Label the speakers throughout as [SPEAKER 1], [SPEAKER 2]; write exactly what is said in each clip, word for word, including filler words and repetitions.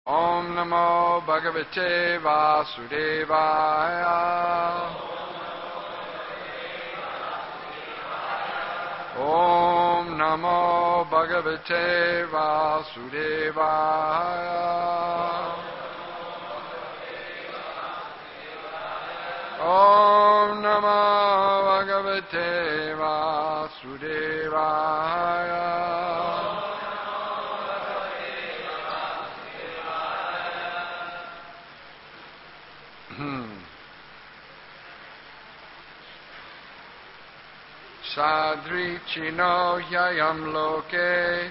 [SPEAKER 1] Om Namo Bhagavate Vasudevaya. Om Namo Bhagavate Vasudevaya. Om Namo Bhagavate Vasudevaya. Sadrichino yayam loke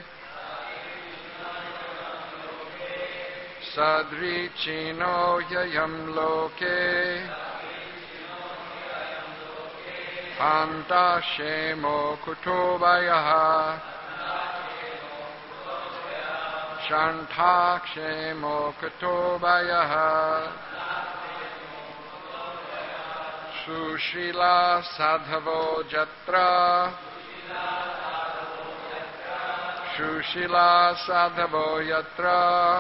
[SPEAKER 1] Sadrichino yayam loke Antashemo kutovayaha Shantakshemo kutovayaha Sushila sadhavo jatra Sushila sadhavo yatra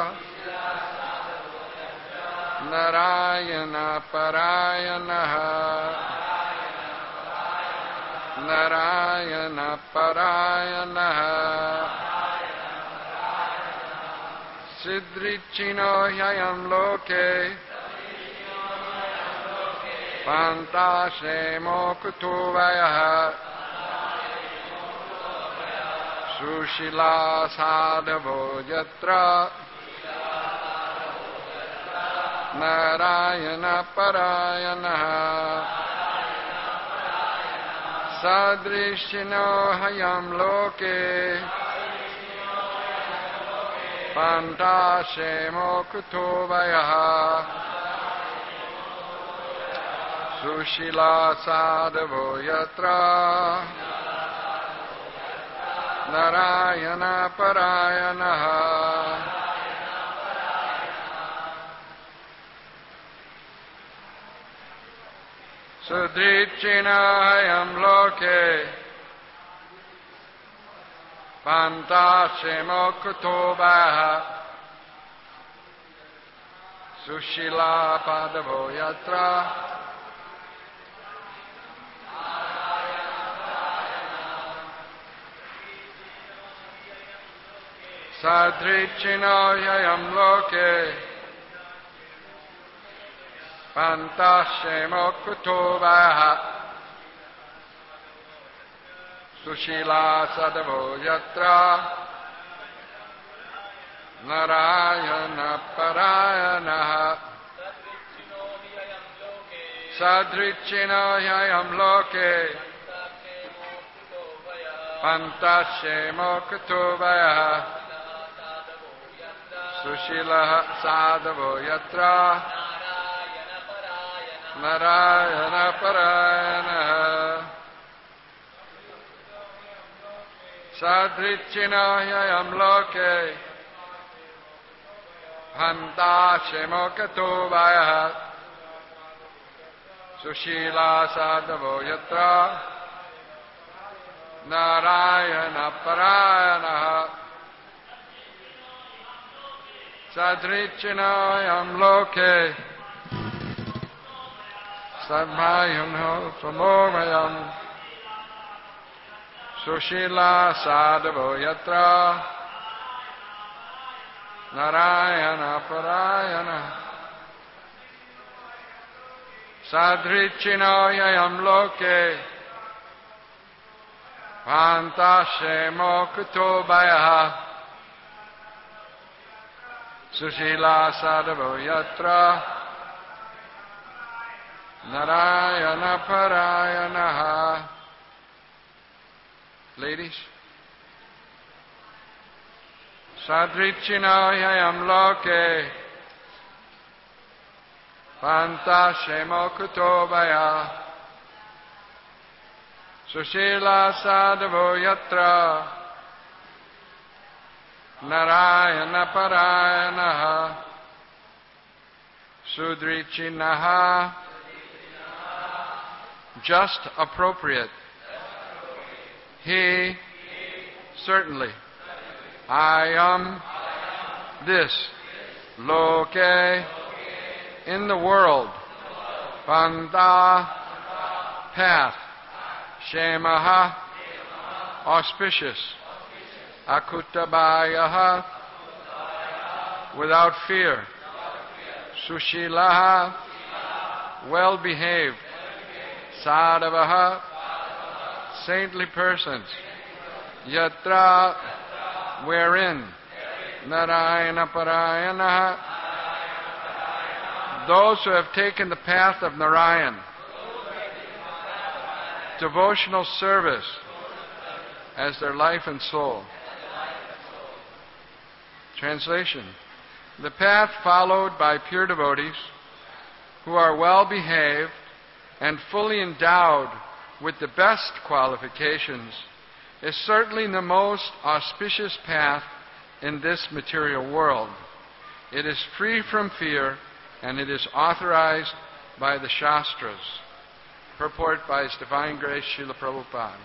[SPEAKER 1] Narayana parayanaha Narayana parayanaha Siddrichino yayam loke Pantashemo kutuvayaha Sushila sadhavo yatra Narayana parayanaha Sadrishino hayam loke Pantashemo kutuvayaha Sushila sadhavo yatra Narayana parayanaha Sudrichina hayam loke Pantashemo kutovaha Sushila padavo yatra Sadrichino yayam loke Pantashemo kutovaha Sushila sadhavo yatra Narayana parayanaha Sadrichino yayam loke Pantashemo kutovaha Sushila sadhavo yatra Narayana parayanaha Sadrichino yayam loke Pantashemo kutovaha Sushila sadhavo yatra Narayana parayanaha Sadrichino yam loke Sadmayam ho samomayam Sushila sadhavo yatra Narayana parayana Sadrichino yayam loke Pantashemo kutovayaha Sushila sadhavo yatra Narayana parayanaha. Ladies. Sadrichino yayam loke Pantashemo kutovaya Sushila sadhavo yatra Narayana parayanaha Sudrichinaha. Just appropriate. He certainly. I am this. Loke, in the world. Panta, path. Shemaha, auspicious. Akutabhayaha, without fear. Sushilaha, well-behaved. Sadhavaha, saintly persons. Yatra, wherein. Narayana Parayanaha, those who have taken the path of Narayan. Devotional service as their life and soul. Translation. The path followed by pure devotees who are well behaved and fully endowed with the best qualifications is certainly the most auspicious path in this material world. It is free from fear and it is authorized by the Shastras. Purport by His Divine Grace Srila Prabhupada.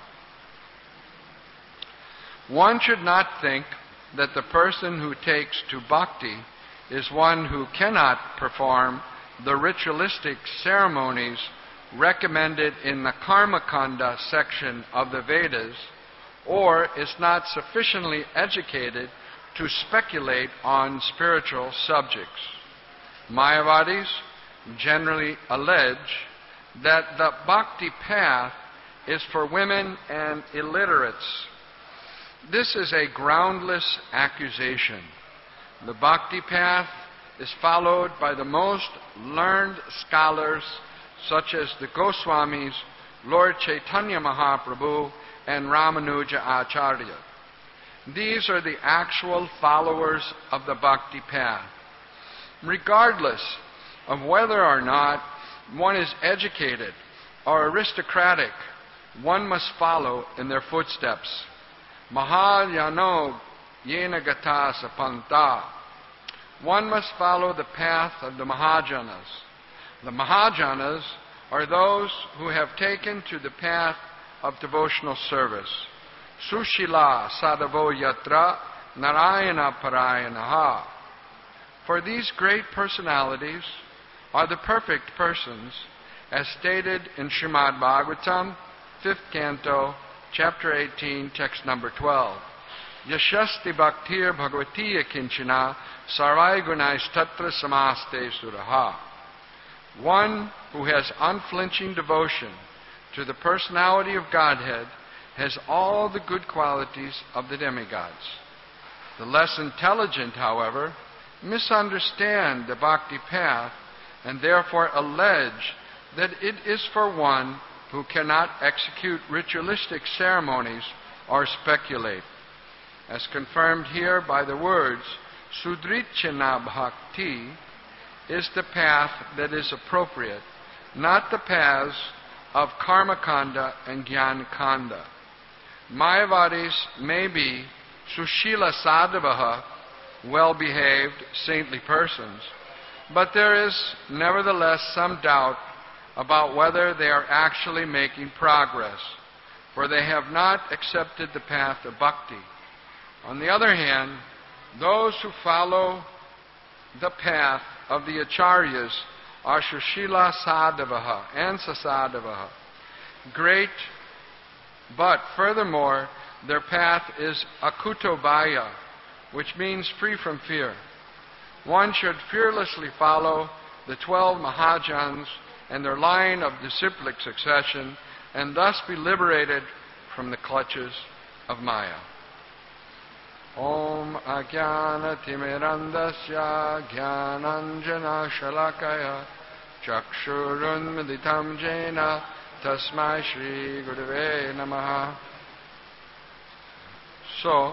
[SPEAKER 1] One should not think that the person who takes to bhakti is one who cannot perform the ritualistic ceremonies recommended in the Karma Kanda section of the Vedas, or is not sufficiently educated to speculate on spiritual subjects. Mayavadis generally allege that the bhakti path is for women and illiterates. This is a groundless accusation. The bhakti path is followed by the most learned scholars such as the Goswamis, Lord Chaitanya Mahaprabhu, and Ramanuja Acharya. These are the actual followers of the bhakti path. Regardless of whether or not one is educated or aristocratic, one must follow in their footsteps. Mahayano yena gata sapanta. One must follow the path of the Mahajanas. The Mahajanas are those who have taken to the path of devotional service. Sushila sadhavo yatra narayana parayanaha. For these great personalities are the perfect persons, as stated in Srimad Bhagavatam, fifth canto, chapter eighteen, text number twelve. Yashasti bhaktir bhagavatiya kinchana sarvai gunais tatra samaste suraha. One who has unflinching devotion to the personality of Godhead has all the good qualities of the demigods. The less intelligent, however, misunderstand the bhakti path and therefore allege that it is for one who cannot execute ritualistic ceremonies or speculate. As confirmed here by the words, Sudrichana Bhakti is the path that is appropriate, not the paths of Karma Kanda and Jnana Kanda. Mayavadis may be Sushila Sadhavaha, well-behaved, saintly persons, but there is nevertheless some doubt about whether they are actually making progress, for they have not accepted the path of bhakti. On the other hand, those who follow the path of the acharyas are Sushila Sadhavaha and Sasadhavaha, great, but furthermore, their path is Akutobhaya, which means free from fear. One should fearlessly follow the twelve Mahajans and their line of disciplic succession and thus be liberated from the clutches of Maya. Om Ajnana Timirandasya Jnananjana Shalakaya Chakshurunmaditam Jena Tasmai Shri Gurave Namaha. So,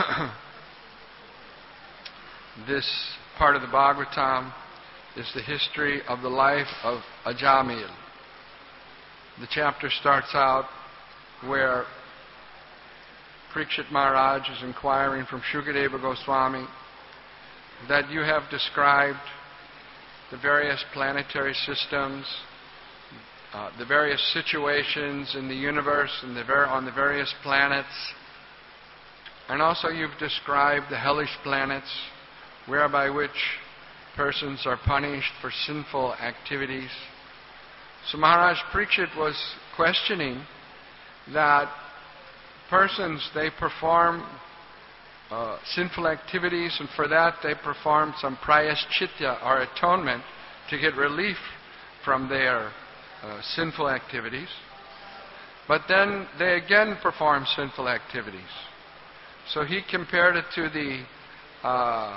[SPEAKER 1] this part of the Bhagavatam is the history of the life of Ajamil. The chapter starts out where Parikshit Maharaj is inquiring from Shukadeva Goswami that you have described the various planetary systems, uh, the various situations in the universe and the ver- on the various planets, and also you've described the hellish planets, whereby which persons are punished for sinful activities. So Maharaj Parikshit was questioning that persons, they perform uh, sinful activities, and for that they perform some prayaschitya or atonement to get relief from their uh, sinful activities. But then they again perform sinful activities. So he compared it to the uh,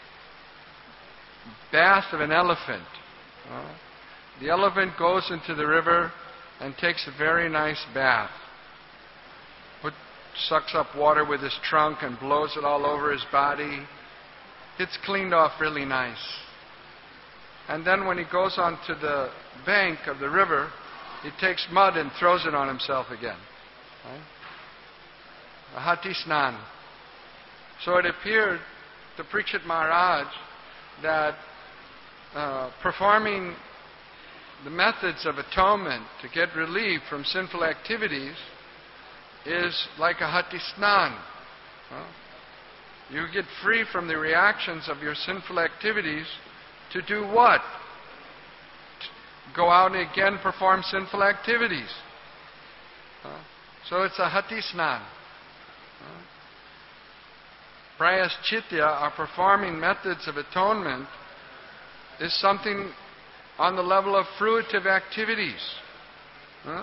[SPEAKER 1] bath of an elephant. Uh, the elephant goes into the river and takes a very nice bath. Put, sucks up water with his trunk and blows it all over his body. It's cleaned off really nice. And then when he goes onto the bank of the river, he takes mud and throws it on himself again. Right? A hati snan. So it appeared to Parikshit Maharaj that uh, performing the methods of atonement to get relief from sinful activities is like a hati snan. Huh? You get free from the reactions of your sinful activities to do what? To go out and again perform sinful activities. Huh? So it's a hati snan. Huh? Prayaschitya, or performing methods of atonement, is something on the level of fruitive activities. Huh?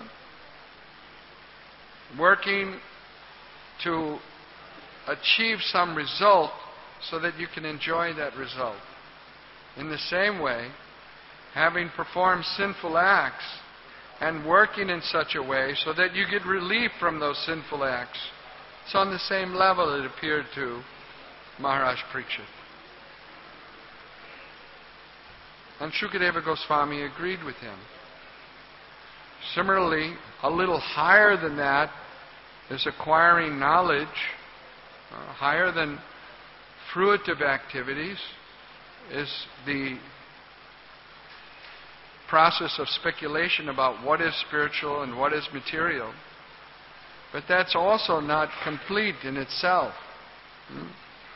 [SPEAKER 1] Working to achieve some result so that you can enjoy that result. In the same way, having performed sinful acts and working in such a way so that you get relief from those sinful acts, it's on the same level, it appeared to Maharaj Parikshit. And Shukadeva Goswami agreed with him. Similarly, a little higher than that is acquiring knowledge, uh, higher than fruitive activities is the process of speculation about what is spiritual and what is material. But that's also not complete in itself. Hmm?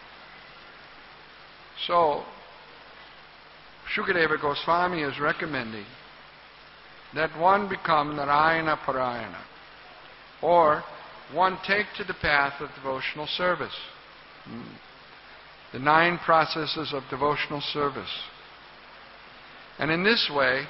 [SPEAKER 1] So, Shukadeva Goswami is recommending that one become Narayana Parayana, or one take to the path of devotional service. Hmm. The nine processes of devotional service. And in this way,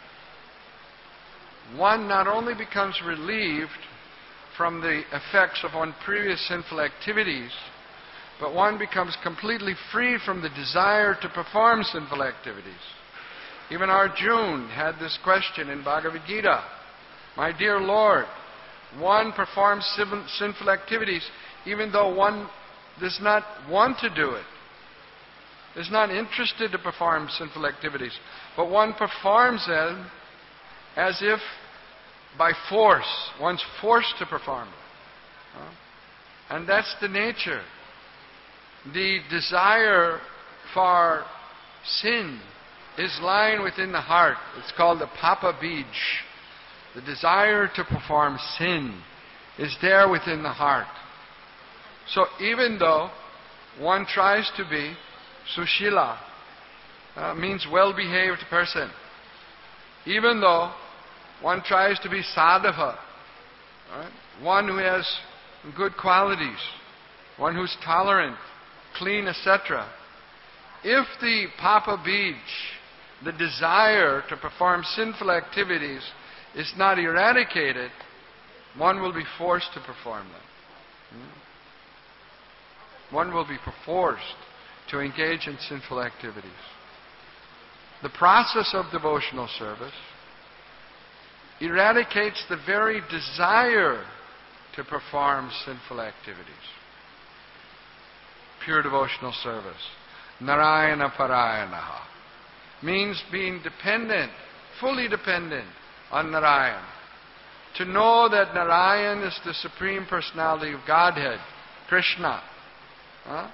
[SPEAKER 1] one not only becomes relieved from the effects of one's previous sinful activities, but one becomes completely free from the desire to perform sinful activities. Even Arjuna had this question in Bhagavad Gita. My dear Lord, one performs sinful activities even though one does not want to do it, is not interested to perform sinful activities, but one performs them as if by force. One's forced to perform them. And that's the nature. The desire for sin is lying within the heart. It's called the Papa Bij. The desire to perform sin is there within the heart. So even though one tries to be Sushila, uh, means well-behaved person, even though one tries to be Sadhava, right? One who has good qualities, one who's tolerant, clean, et cetera. If the Papa Bij, the desire to perform sinful activities, is not eradicated, one will be forced to perform them. One will be forced to engage in sinful activities. The process of devotional service eradicates the very desire to perform sinful activities. Pure devotional service. Narayana Parayanaha means being dependent, fully dependent on Narayan. To know that Narayan is the Supreme Personality of Godhead, Krishna. Huh?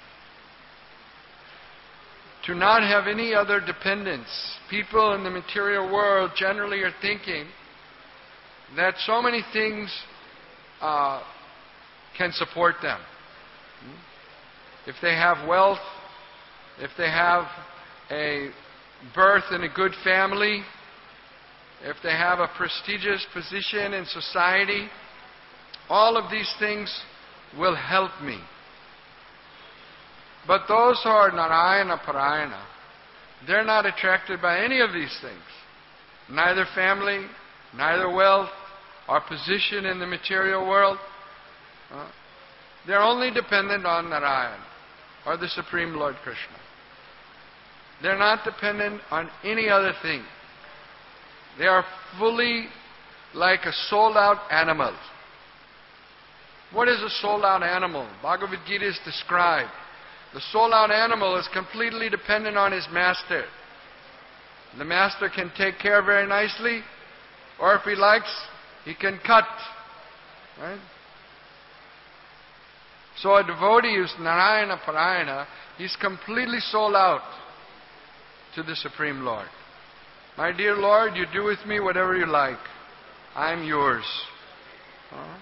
[SPEAKER 1] To not have any other dependence. People in the material world generally are thinking that so many things uh, can support them. If they have wealth, if they have a birth in a good family, if they have a prestigious position in society, all of these things will help me. But those who are Narayana Parayana, they're not attracted by any of these things. Neither family, neither wealth, or position in the material world. Uh, they're only dependent on Narayana, or the Supreme Lord Krishna. They're not dependent on any other thing. They are fully like a sold-out animal. What is a sold-out animal? Bhagavad Gita is described. The sold-out animal is completely dependent on his master. The master can take care very nicely, or if he likes, he can cut. Right? So a devotee who's Narayana Parayana, he's completely sold out to the Supreme Lord. My dear Lord, you do with me whatever you like. I'm yours. Huh?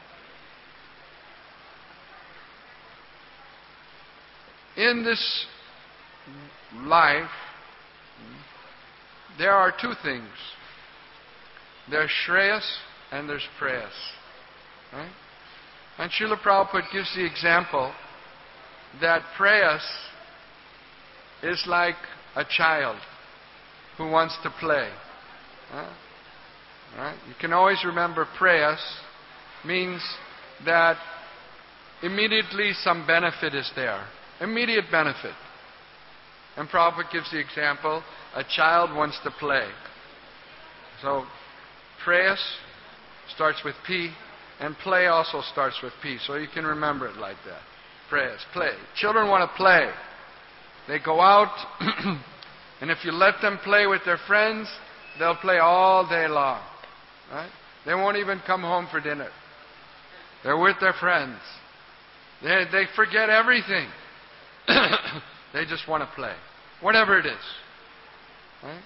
[SPEAKER 1] In this life, there are two things. There's Shreyas and there's Preyas. Right? And Srila Prabhupada gives the example that Preyas is like a child who wants to play. Huh? Right? You can always remember Preyas means that immediately some benefit is there. Immediate benefit. And Prabhupada gives the example, a child wants to play. So, Preyas starts with P, and play also starts with P. So you can remember it like that. Preyas, play. Children want to play. They go out, and if you let them play with their friends, they'll play all day long. Right? They won't even come home for dinner. They're with their friends. They, they forget everything. They just want to play. Whatever it is. Right?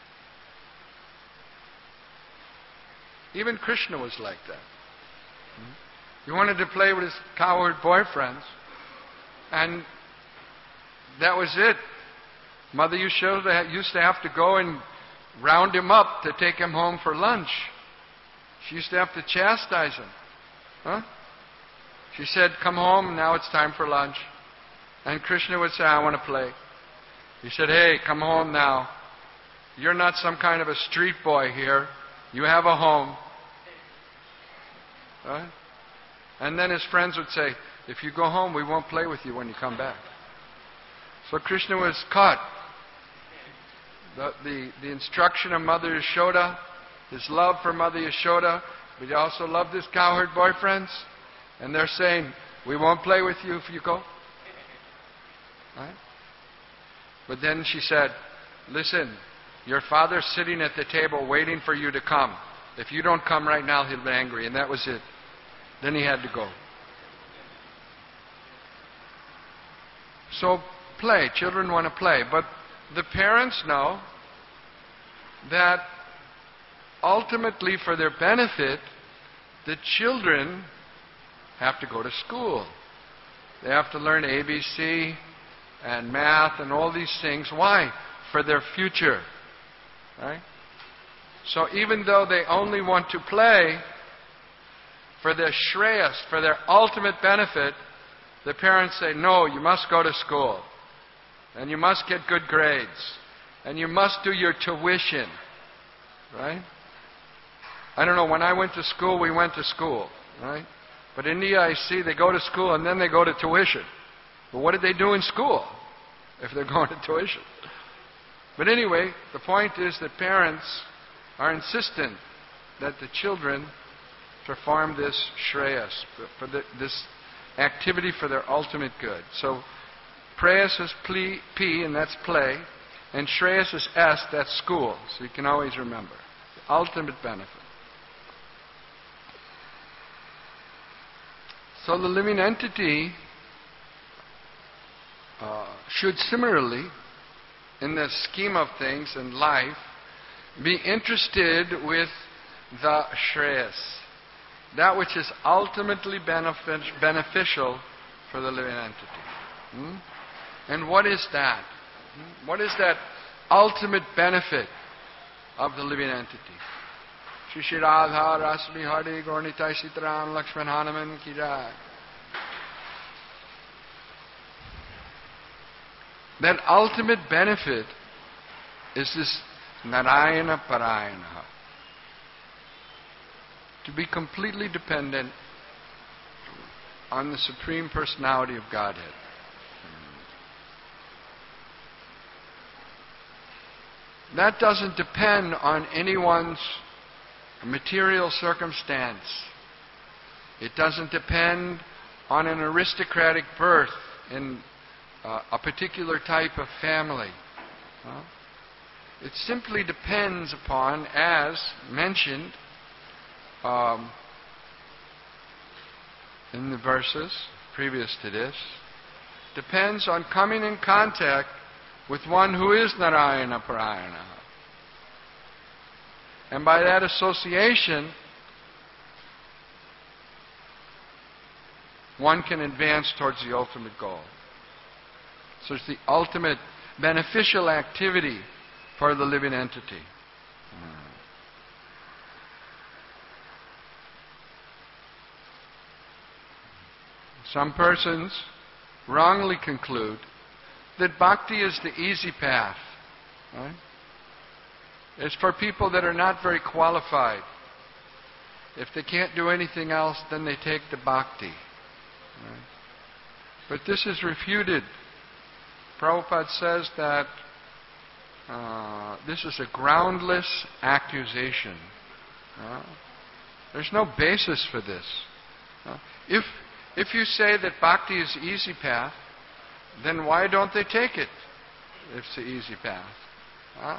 [SPEAKER 1] Even Krishna was like that. He wanted to play with his cowherd boyfriends, and that was it. Mother Yashoda used to have to go and round him up to take him home for lunch. She used to have to chastise him. Huh? She said, come home, now it's time for lunch. And Krishna would say, I want to play. He said, hey, come home now. You're not some kind of a street boy here. You have a home. Right? And then his friends would say, if you go home, we won't play with you when you come back. So Krishna was caught. The, the, the instruction of Mother Yashoda, his love for Mother Yashoda, but he also loved his cowherd boyfriends. And they're saying, we won't play with you if you go. Right? But then she said, listen, your father's sitting at the table waiting for you to come. If you don't come right now, he'll be angry. And that was it. Then he had to go. So play. Children want to play. But the parents know that ultimately for their benefit, the children have to go to school. They have to learn A B C and math and all these things. Why? For their future. Right? So even though they only want to play, for their shreyas, for their ultimate benefit, the parents say, no, you must go to school. And you must get good grades. And you must do your tuition. Right? I don't know, when I went to school, we went to school. Right? But in India, I see they go to school and then they go to tuition. But what did they do in school if they're going to tuition? But anyway, the point is that parents are insistent that the children perform this shreyas, for the, this activity for their ultimate good. So preyas is P, P, and that's play, and shreyas is S, that's school. So you can always remember. The ultimate benefit. So the living entity uh, should similarly, in the scheme of things in life, be interested with the shreyas, that which is ultimately benefic- beneficial for the living entity. Hmm? And what is that? Hmm? What is that ultimate benefit of the living entity. Shri Shri Radha Rasmi Hari Gaurnitai Sitaram Lakshman Hanuman Ki Jai. That ultimate benefit is this Narayana Parayana. To be completely dependent on the Supreme Personality of Godhead. That doesn't depend on anyone's material circumstance. It doesn't depend on an aristocratic birth in uh, a particular type of family. Uh, it simply depends upon, as mentioned um, in the verses previous to this, depends on coming in contact with one who is Narayana Parayana. And by that association, one can advance towards the ultimate goal. So it's the ultimate beneficial activity for the living entity. Some persons wrongly conclude that bhakti is the easy path. Right? It's for people that are not very qualified. If they can't do anything else, then they take the bhakti. Right? But this is refuted. Prabhupada says that uh, this is a groundless accusation. Uh, there's no basis for this. Uh, if if you say that bhakti is the easy path, then why don't they take it if it's the easy path? Huh?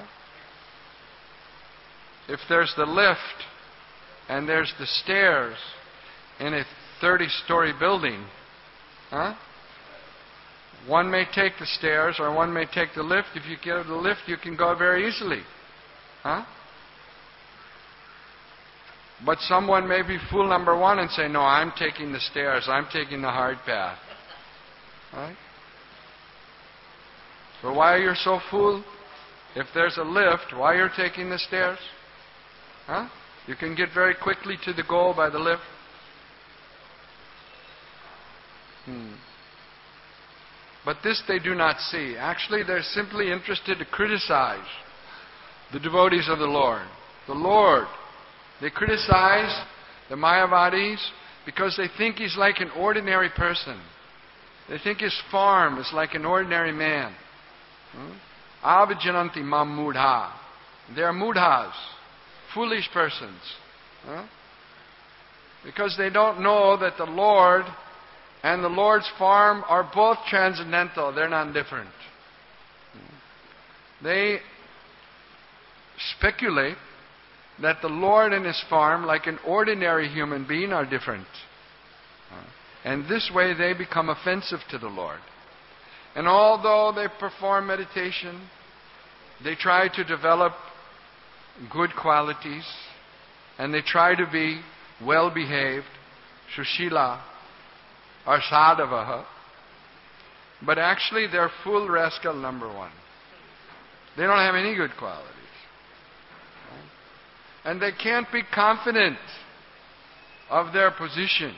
[SPEAKER 1] If there's the lift and there's the stairs in a thirty-story building, huh? One may take the stairs or one may take the lift. If you get the lift, you can go very easily. Huh? But someone may be fool number one and say, no, I'm taking the stairs. I'm taking the hard path. Right? So why are you so fool? If there's a lift, why are you taking the stairs? Huh? You can get very quickly to the goal by the lift. Hmm. But this they do not see. Actually, they're simply interested to criticize the devotees of the Lord. The Lord. They criticize the Mayavadis because they think he's like an ordinary person. They think his farm is like an ordinary man. Avajananti mam mudha. They are mudhas, foolish persons. Huh? Because they don't know that the Lord and the Lord's farm are both transcendental. They're not different. They speculate that the Lord and His farm, like an ordinary human being, are different. And this way they become offensive to the Lord. And although they perform meditation, they try to develop good qualities, and they try to be well-behaved, Sushila, or Sadhavaha, but actually they're full rascal number one. They don't have any good qualities. And they can't be confident of their position.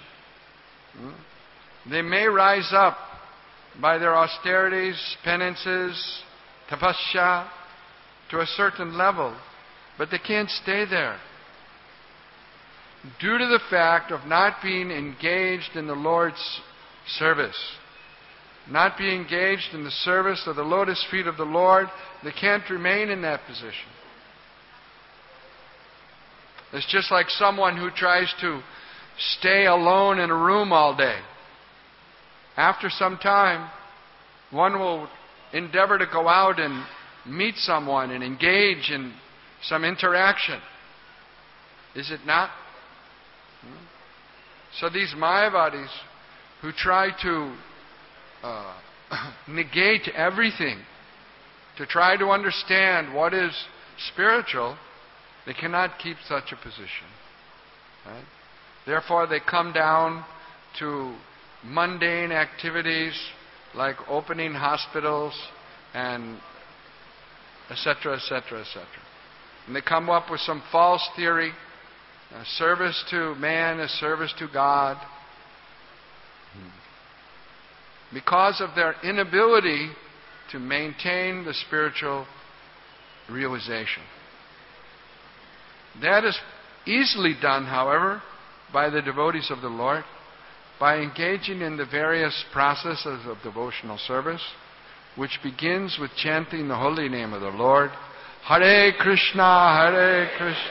[SPEAKER 1] They may rise up by their austerities, penances, tapasya, to a certain level, but they can't stay there. Due to the fact of not being engaged in the Lord's service, not being engaged in the service of the lotus feet of the Lord, they can't remain in that position. It's just like someone who tries to stay alone in a room all day. After some time, one will endeavor to go out and meet someone and engage in some interaction. Is it not? So these Mayavadis who try to uh, negate everything, to try to understand what is spiritual, they cannot keep such a position. Right? Therefore, they come down to mundane activities like opening hospitals and et cetera, et cetera, et cetera. And they come up with some false theory, a service to man, a service to God, because of their inability to maintain the spiritual realization. That is easily done, however, by the devotees of the Lord, by engaging in the various processes of devotional service, which begins with chanting the holy name of the Lord, Hare Krishna, Hare Krishna.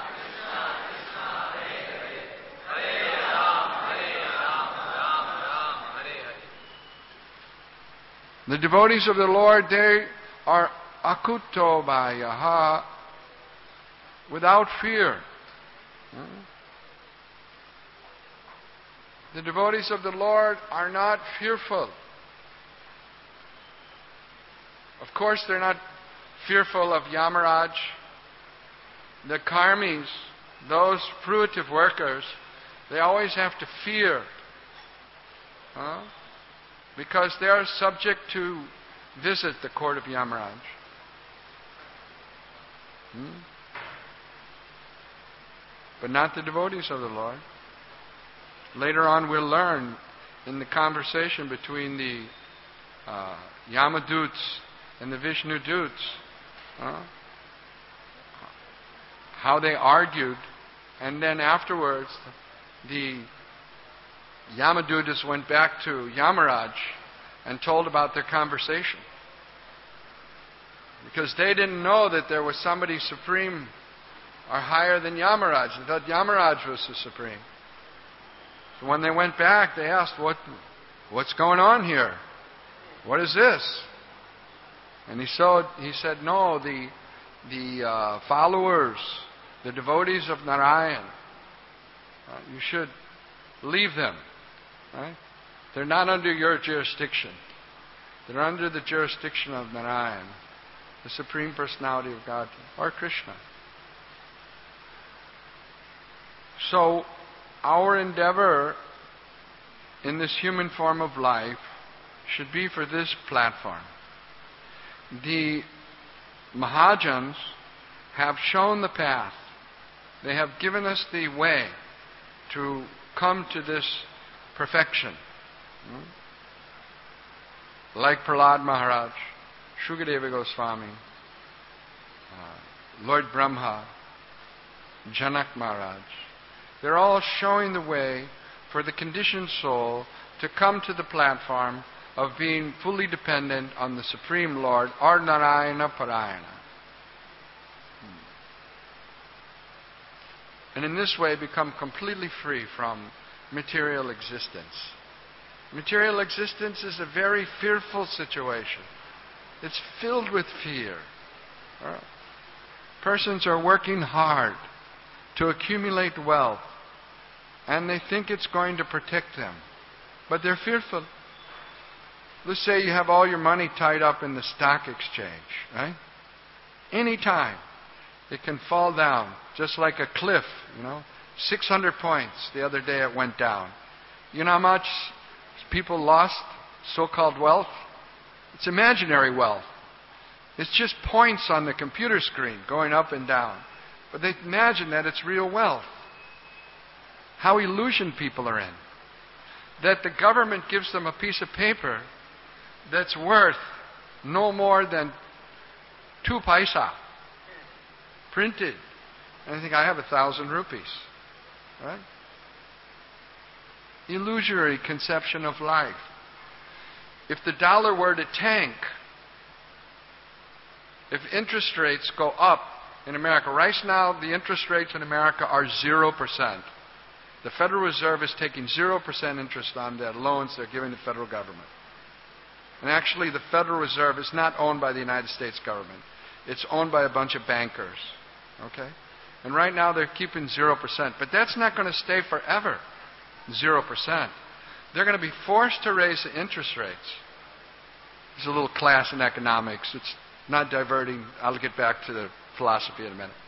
[SPEAKER 1] The devotees of the Lord, they are akuto bhayaha, without fear. The devotees of the Lord are not fearful. Of course, they're not fearful of Yamaraj. The karmis, those fruitive workers, they always have to fear. Huh? Because they are subject to visit the court of Yamaraj. Hmm? But not the devotees of the Lord. Later on we'll learn in the conversation between the uh, Yamadoots and the Vishnu Doots uh, how they argued, and then afterwards the Yamadutas went back to Yamaraj and told about their conversation. Because they didn't know that there was somebody supreme or higher than Yamaraj. They thought Yamaraj was the supreme. So when they went back, they asked, what, what's going on here? What is this? And he, saw, he said, no, the, the uh, followers, the devotees of Narayan, uh, you should leave them. Right? They're not under your jurisdiction. They're under the jurisdiction of Narayan, the Supreme Personality of Godhead, or Krishna. So, our endeavor in this human form of life should be for this platform. The Mahajans have shown the path. They have given us the way to come to this perfection. Like Prahlad Maharaj, Shukadeva Goswami, uh, Lord Brahma, Janak Maharaj. They're all showing the way for the conditioned soul to come to the platform of being fully dependent on the Supreme Lord, or Narayana Parayana. And in this way become completely free from material existence. Material existence is a very fearful situation. It's filled with fear. Persons are working hard to accumulate wealth, and they think it's going to protect them. But they're fearful. Let's say you have all your money tied up in the stock exchange, right? Any time it can fall down, just like a cliff, you know. six hundred points the other day it went down. You know how much people lost so-called wealth? It's imaginary wealth. It's just points on the computer screen going up and down. But they imagine that it's real wealth. How illusioned people are in. That the government gives them a piece of paper that's worth no more than two paisa. Printed. And I think I have a thousand rupees. Right? Illusory conception of life. If the dollar were to tank, if interest rates go up in America, right now the interest rates in America are zero percent. The Federal Reserve is taking zero percent interest on the loans they're giving the federal government. And actually the Federal Reserve is not owned by the United States government. It's owned by a bunch of bankers. Okay? And right now they're keeping zero percent. But that's not going to stay forever. zero percent. They're going to be forced to raise the interest rates. There's a little class in economics. It's not diverting. I'll get back to the philosophy in a minute.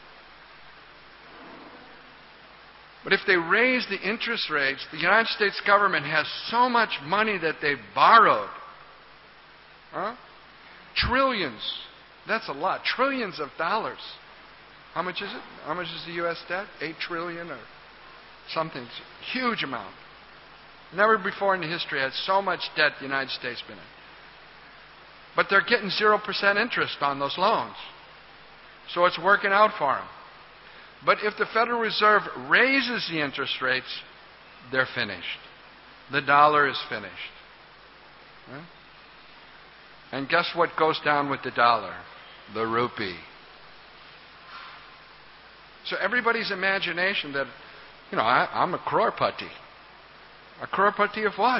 [SPEAKER 1] But if they raise the interest rates, the United States government has so much money that they've borrowed. Huh? Trillions That's a lot. Trillions of dollars. How much is it? How much is the U S debt? Eight trillion or something. Huge amount. Never before in history had so much debt the United States been in. But they're getting zero percent interest on those loans. So it's working out for them. But if the Federal Reserve raises the interest rates, they're finished. The dollar is finished. Right? And guess what goes down with the dollar? The rupee. So everybody's imagination that, you know, I, I'm a crorepati. A crorepati of what?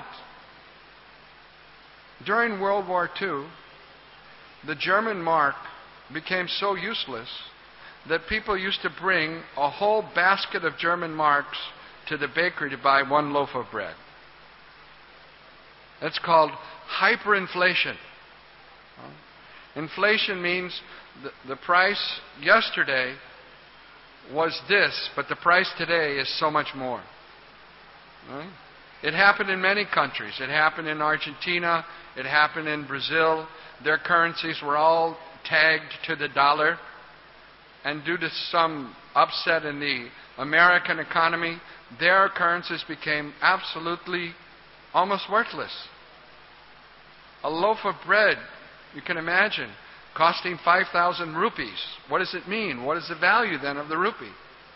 [SPEAKER 1] During World War Two, the German mark became so useless that people used to bring a whole basket of German marks to the bakery to buy one loaf of bread. That's called hyperinflation. Inflation means the, the price yesterday was this, but the price today is so much more. Right? It happened in many countries. It happened in Argentina. It happened in Brazil. Their currencies were all tagged to the dollar. And due to some upset in the American economy, their currencies became absolutely almost worthless. A loaf of bread, you can imagine, costing five thousand rupees. What does it mean? What is the value then of the rupee?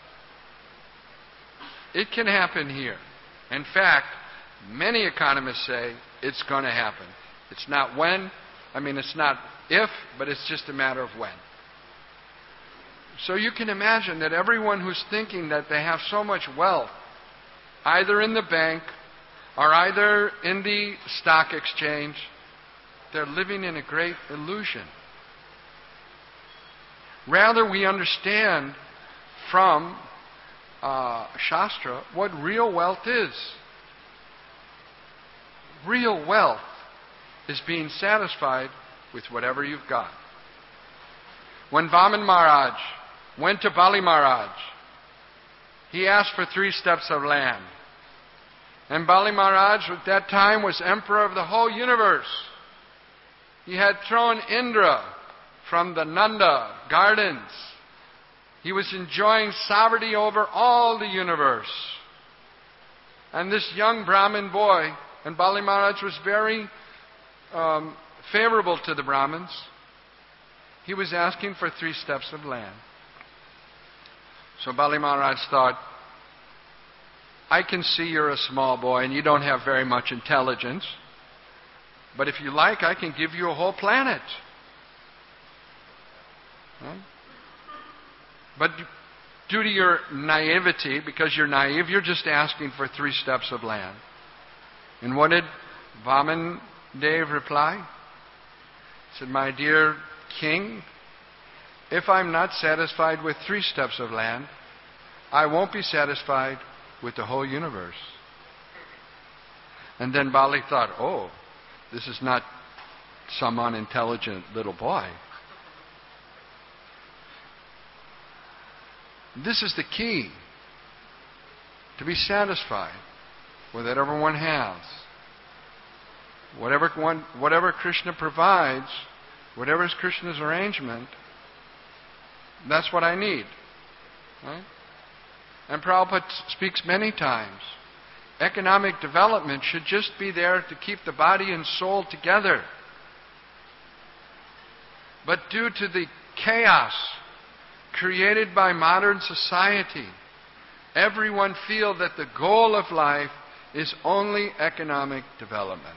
[SPEAKER 1] It can happen here. In fact, many economists say it's going to happen. It's not when, I mean, it's not if, but it's just a matter of when. So you can imagine that everyone who's thinking that they have so much wealth, either in the bank or either in the stock exchange, they're living in a great illusion. Rather, we understand from uh, Shastra what real wealth is. Real wealth is being satisfied with whatever you've got. When Vaman Maharaj went to Bali Maharaj, he asked for three steps of land. And Bali Maharaj at that time was emperor of the whole universe. He had thrown Indra from the Nanda gardens. He was enjoying sovereignty over all the universe. And this young Brahmin boy, and Bali Maharaj was very um, favorable to the Brahmins, he was asking for three steps of land. So Bali Maharaj thought, I can see you're a small boy and you don't have very much intelligence, but if you like, I can give you a whole planet. Right? But due to your naivety, because you're naive, you're just asking for three steps of land. And what did Vaman Dev reply? He said, my dear king, if I'm not satisfied with three steps of land, I won't be satisfied with the whole universe. And then Bali thought, oh, this is not some unintelligent little boy. This is the key. To be satisfied with whatever one has. Whatever, one, whatever Krishna provides, whatever is Krishna's arrangement, that's what I need. Right? And Prabhupada speaks many times. Economic development should just be there to keep the body and soul together. But due to the chaos created by modern society, everyone feels that the goal of life is only economic development.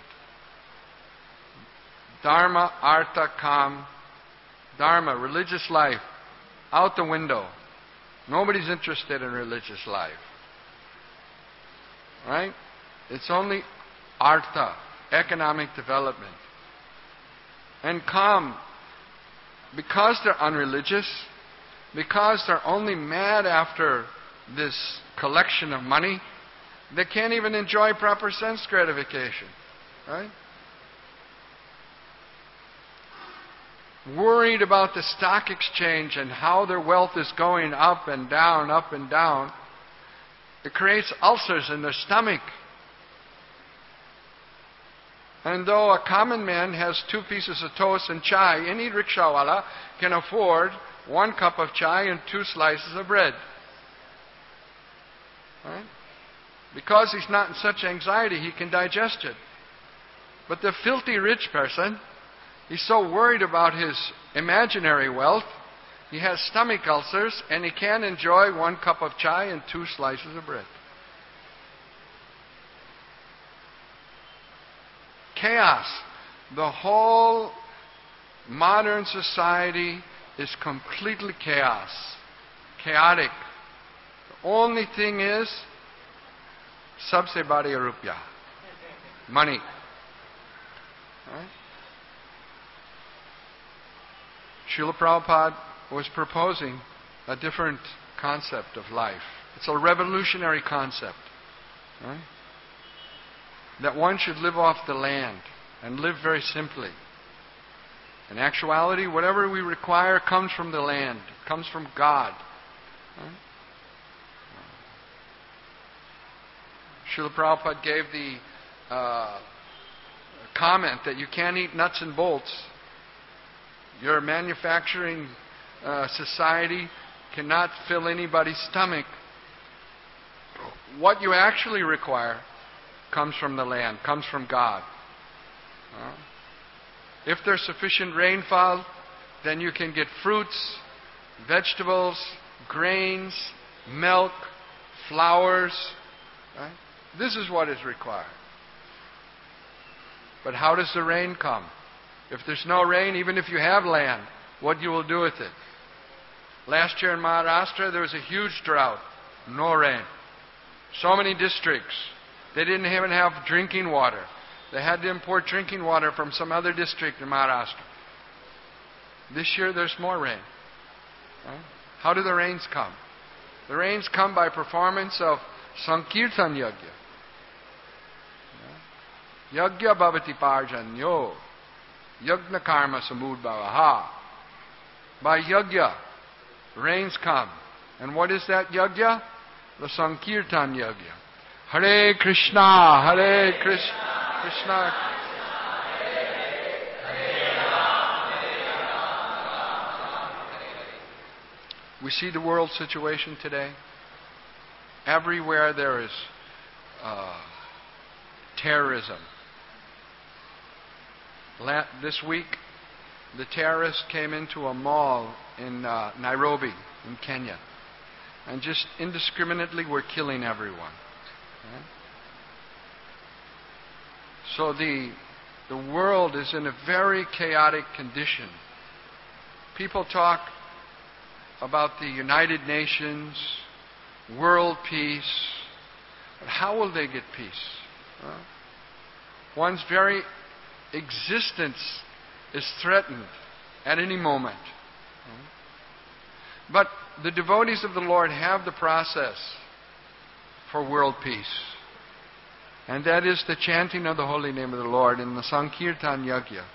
[SPEAKER 1] Dharma, artha, kam. Dharma, religious life, out the window. Nobody's interested in religious life. Right? It's only artha, economic development. And kam, because they're unreligious, because they're only mad after this collection of money, they can't even enjoy proper sense gratification. Right? Worried about the stock exchange and how their wealth is going up and down, up and down, it creates ulcers in their stomach. And though a common man has two pieces of toast and chai, any rickshawala can afford one cup of chai and two slices of bread. Right? Because he's not in such anxiety, he can digest it. But the filthy rich person, he's so worried about his imaginary wealth, he has stomach ulcers, and he can't enjoy one cup of chai and two slices of bread. Chaos. The whole modern society is completely chaos. Chaotic. The only thing is, sabse badi rupya. Money. Right? Srila Prabhupada was proposing a different concept of life. It's a revolutionary concept. Right? That one should live off the land and live very simply. In actuality, whatever we require comes from the land, comes from God. Right? Srila Prabhupada gave the uh, comment that you can't eat nuts and bolts. Your manufacturing uh, society cannot fill anybody's stomach. What you actually require comes from the land, comes from God. Uh, if there's sufficient rainfall, then you can get fruits, vegetables, grains, milk, flowers. Right? This is what is required. But how does the rain come? If there's no rain, even if you have land, what you will do with it? Last year in Maharashtra, there was a huge drought. No rain. So many districts. They didn't even have drinking water. They had to import drinking water from some other district in Maharashtra. This year there's more rain. Right? How do the rains come? The rains come by performance of Sankirtan Yajna. Yajna bhavati parjanyo. Yajna karma samudbhavaha. By yajna, rains come. And what is that yajna? The Sankirtan Yajna. Hare Krishna, Hare Krishna, Krishna. We see the world situation today. Everywhere there is uh, terrorism. La- this week, the terrorists came into a mall in uh, Nairobi, in Kenya, and just indiscriminately were killing everyone. Right? So the the world is in a very chaotic condition. People talk about the United Nations, world peace, but how will they get peace? Huh? One's very existence is threatened at any moment. But the devotees of the Lord have the process for world peace. And that is the chanting of the holy name of the Lord in the Sankirtan Yajna.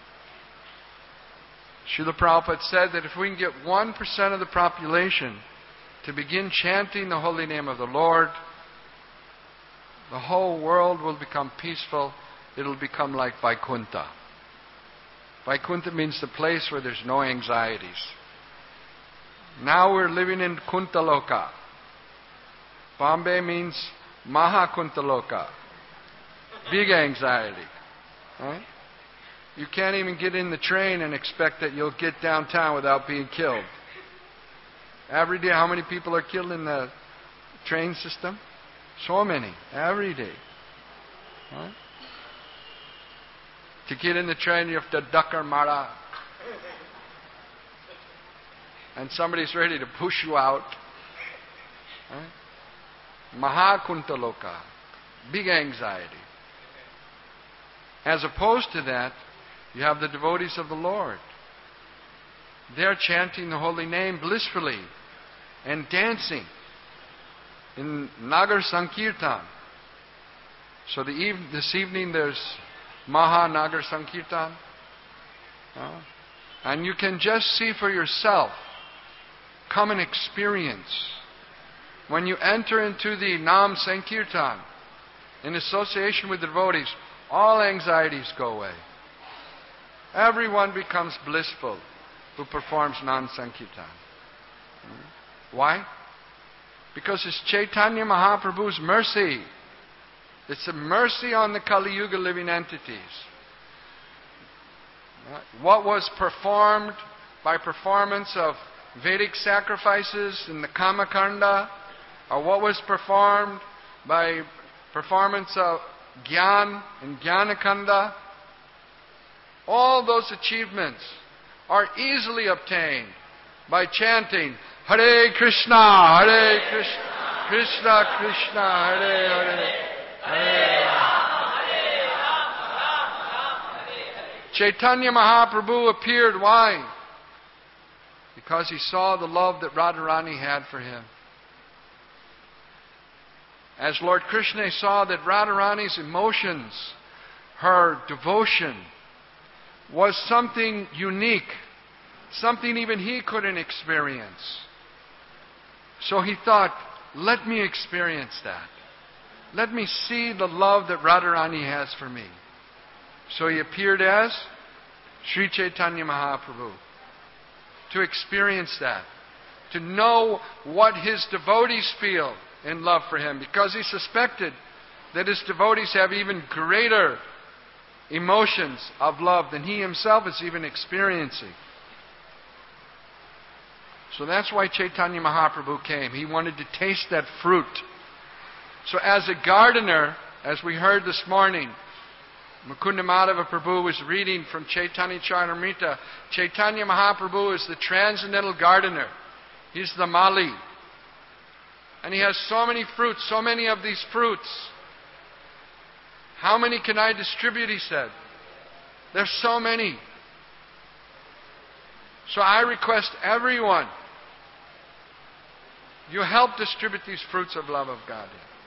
[SPEAKER 1] Srila Prabhupada said that if we can get one percent of the population to begin chanting the holy name of the Lord, the whole world will become peaceful. It'll become like Vaikuntha. Vaikuntha means the place where there's no anxieties. Now we're living in Kuntaloka. Bombay means Mahakuntaloka. Big anxiety. Right? You can't even get in the train and expect that you'll get downtown without being killed. Every day, how many people are killed in the train system? So many. Every day. Right? To get in the train, you have to duck or mara. And somebody's ready to push you out. Right? Mahakuntaloka. Big anxiety. As opposed to that, you have the devotees of the Lord. They're chanting the holy name blissfully and dancing in Nagar Sankirtan. So the eve- this evening there's Maha Nagar Sankirtan. Uh, and you can just see for yourself. Come and experience. When you enter into the Nam Sankirtan, in association with the devotees, All anxieties go away. Everyone becomes blissful who performs Nam-Sankirtan. Why? Because it's Chaitanya Mahaprabhu's mercy. It's a mercy on the Kali Yuga living entities. What was performed by performance of Vedic sacrifices in the Kamakanda, or what was performed by performance of Gyan in Jnanakanda, all those achievements are easily obtained by chanting Hare Krishna, Hare Krishna, Krishna Krishna, Hare Hare, Hare Rama. Chaitanya Mahaprabhu appeared. Why? Because he saw the love that Radharani had for him. As Lord Krishna saw that Radharani's emotions, her devotion, was something unique, something even he couldn't experience. So he thought, let me experience that. Let me see the love that Radharani has for me. So he appeared as Sri Chaitanya Mahaprabhu. To experience that. To know what his devotees feel in love for him. Because he suspected that his devotees have even greater emotions of love than he himself is even experiencing. So that's why Chaitanya Mahaprabhu came. He wanted to taste that fruit. So as a gardener, as we heard this morning, Mukunda Madhava Prabhu was reading from Chaitanya Charitamrita. Chaitanya Mahaprabhu is the transcendental gardener. He's the Mali. And he has so many fruits, so many of these fruits. How many can I distribute, he said. There's so many. So I request everyone, you help distribute these fruits of love of God.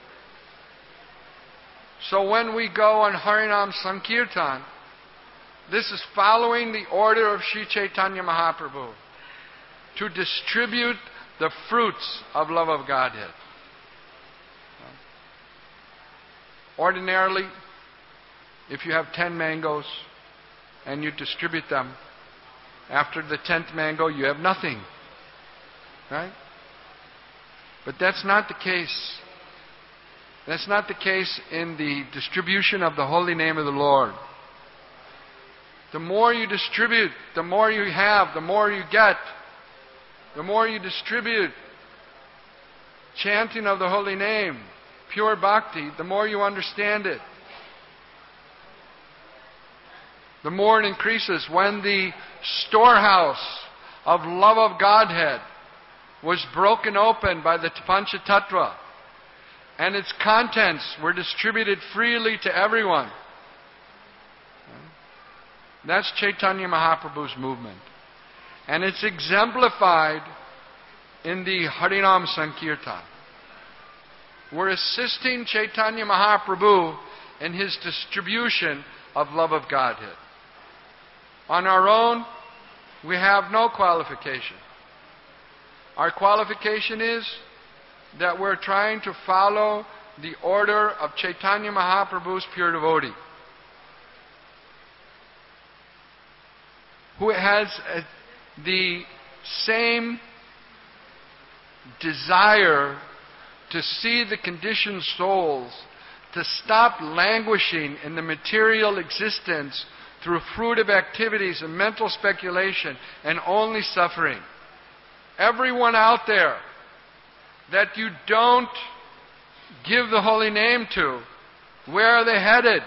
[SPEAKER 1] So when we go on Harinam Sankirtan, this is following the order of Sri Chaitanya Mahaprabhu to distribute the fruits of love of Godhead. Ordinarily, if you have ten mangoes and you distribute them, after the tenth mango you have nothing. Right? But that's not the case. That's not the case in the distribution of the holy name of the Lord. The more you distribute, the more you have, the more you get. The more you distribute chanting of the holy name, pure bhakti, the more you understand it. The more it increases. When the storehouse of love of Godhead was broken open by the Panchatattva, and its contents were distributed freely to everyone. That's Chaitanya Mahaprabhu's movement. And it's exemplified in the Harinam Sankirtan. We're assisting Chaitanya Mahaprabhu in his distribution of love of Godhead. On our own, we have no qualification. Our qualification is that we're trying to follow the order of Chaitanya Mahaprabhu's pure devotee, who has a, the same desire to see the conditioned souls to stop languishing in the material existence through fruitive activities and mental speculation and only suffering. Everyone out there that you don't give the holy name to, where are they headed?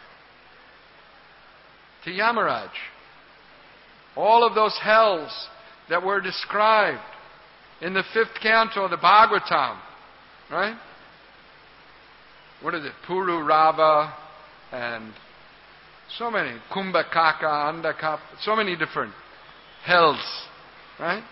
[SPEAKER 1] To Yamaraj. All of those hells that were described in the fifth canto of the Bhagavatam, right? What is it? Puru Rava and so many. Kumbhakaka, Andakapa, so many different hells, right?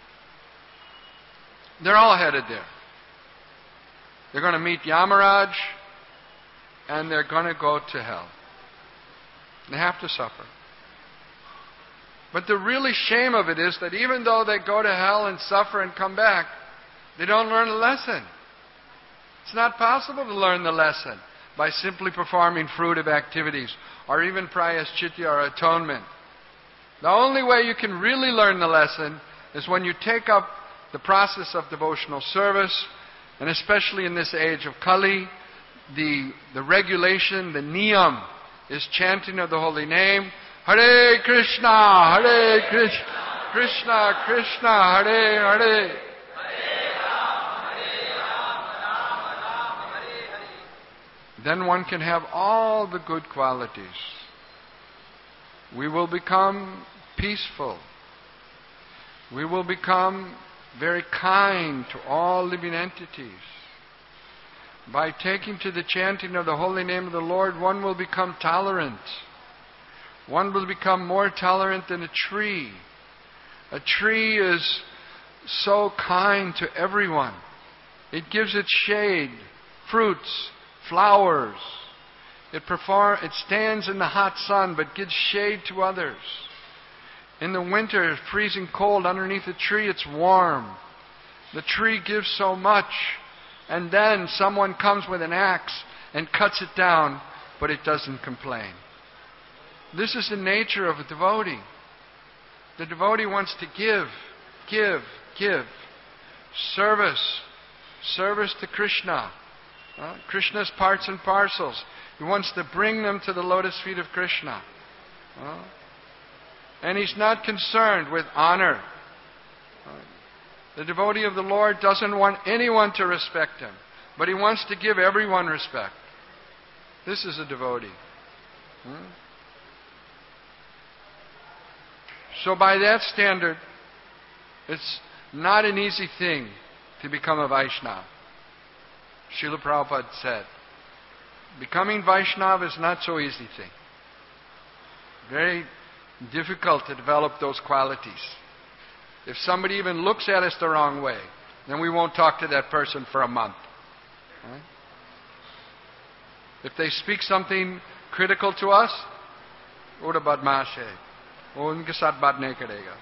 [SPEAKER 1] They're all headed there. They're going to meet Yamaraj and they're going to go to hell. They have to suffer. But the really shame of it is that even though they go to hell and suffer and come back, they don't learn a lesson. It's not possible to learn the lesson by simply performing fruitive activities, or even prayaschitya or atonement. The only way you can really learn the lesson is when you take up the process of devotional service, and especially in this age of Kali, the, the regulation, the niyam, is chanting of the holy name. Hare Krishna, Hare Krishna, Krishna Krishna, Hare Hare. Then one can have all the good qualities. We will become peaceful. We will become very kind to all living entities. By taking to the chanting of the holy name of the Lord, one will become tolerant. One will become more tolerant than a tree. A tree is so kind to everyone. It gives its shade, fruits, flowers. It perform, it stands in the hot sun but gives shade to others. In the winter, freezing cold, underneath the tree, it's warm. The tree gives so much, and then someone comes with an axe and cuts it down, but it doesn't complain. This is the nature of a devotee. The devotee wants to give, give, give. Service. Service to Krishna. Uh, Krishna's parts and parcels. He wants to bring them to the lotus feet of Krishna. Uh, and he's not concerned with honor. Uh, the devotee of the Lord doesn't want anyone to respect him, but he wants to give everyone respect. This is a devotee. Hmm? So by that standard, it's not an easy thing to become a Vaishnava. Srila Prabhupada said, becoming Vaishnava is not so easy thing. Very difficult to develop those qualities. If somebody even looks at us the wrong way, then we won't talk to that person for a month. Right? If they speak something critical to us, वो तो बदमाश है, वो उनके साथ बात नहीं करेगा.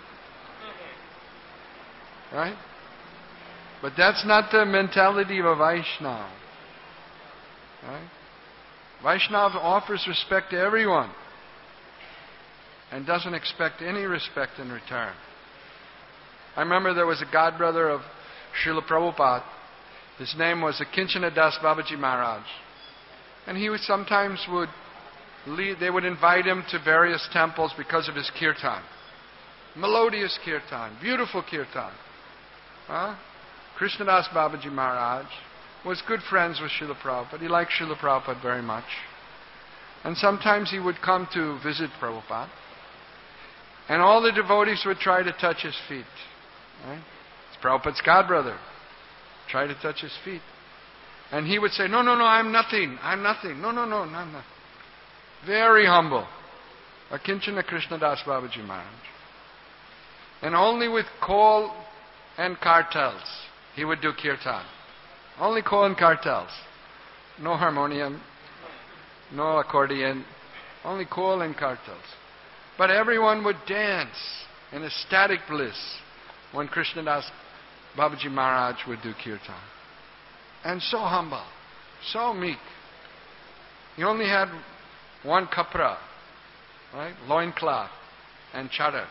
[SPEAKER 1] Right? But that's not the mentality of a Vaishnava. Right? Vaishnava offers respect to everyone and doesn't expect any respect in return. I remember there was a godbrother of Srila Prabhupada. His name was Akinchana Das Babaji Maharaj. And he would sometimes would lead, they would invite him to various temples because of his kirtan. Melodious kirtan, beautiful kirtan. Huh? Krishnadas Babaji Maharaj was good friends with Srila Prabhupada. He liked Srila Prabhupada very much. And sometimes he would come to visit Prabhupada. And all the devotees would try to touch his feet. Right? It's Prabhupada's godbrother. Try to touch his feet. And he would say, no, no, no, I'm nothing. I'm nothing. No, no, no, no, no. Very humble. Akinchana Krishnadas Babaji Maharaj. And only with kol and kartals he would do kirtan. Only kol and kartals. No harmonium, no accordion. Only kol and kartals. But everyone would dance in ecstatic bliss when Krishnadas Babaji Maharaj would do kirtan. And so humble, so meek. He only had one kapra, right? Loincloth and chadar.